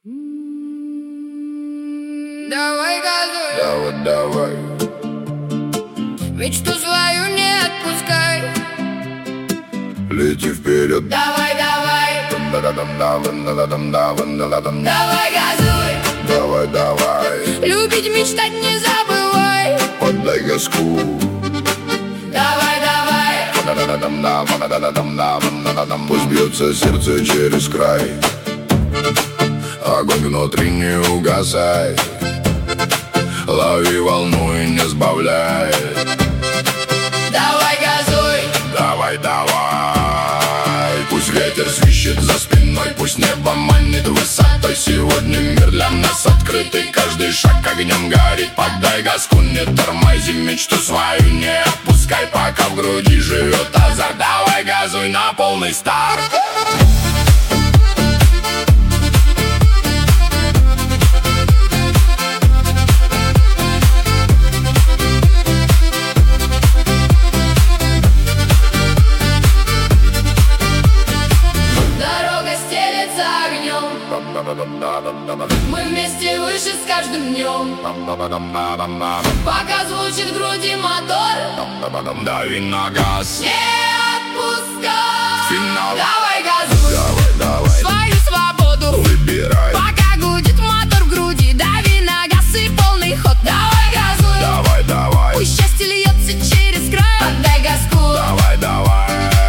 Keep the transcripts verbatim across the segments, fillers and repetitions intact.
Давай газуй, Давай, давай, мечту свою не отпускай. лети вперед. Давай, давай, Давай, давай газуй, давай, давай, любить, мечтать не забывай. поддай газку. Давай, давай, Пусть бьется сердце через край, огонь внутри не угасай. Лови волну и не сбавляй. давай газуй, Давай, давай, пусть ветер свищет за спиной, пусть небо манит высотой. Сегодня мир для нас открытый, каждый шаг огнем горит. Поддай газку, не тормози, мечту свою не отпускай, пока в груди живет азарт. Давай газуй на полный старт. дорога стелется огнем. Мы вместе выше с каждым днем. Пока звучит в груди мотор, Дави на газ. не отпускай. Финал. Давай газуй, Давай, давай, свою свободу выбирай. пока гудит мотор в груди. Дави на газ и полный ход. Давай газуй, Давай, давай, пусть счастье льется через край. Отдай газку, давай, давай.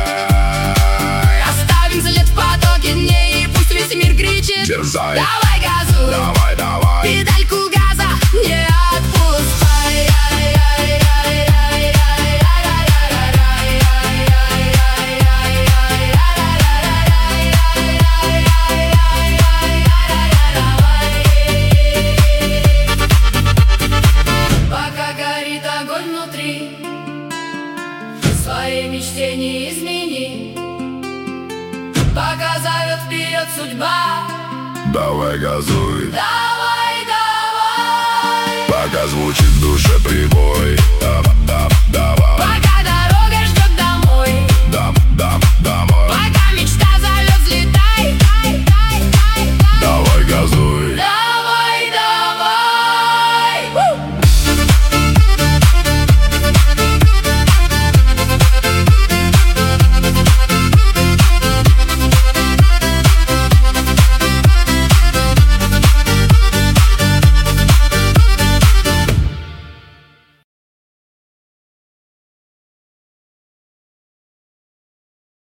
оставим след в потоке дней, и пусть весь мир кричит. Дерзай. Давай газуй, Давай, давай, педальку газа не отпускай. Пока горит огонь внутри, своей мечте не измени. Пока зовет вперед судьба, давай газуй. давай, давай. Пока звучит